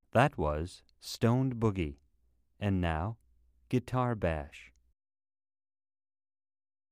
That was Stoned Boogie. And now, Guitar Bash.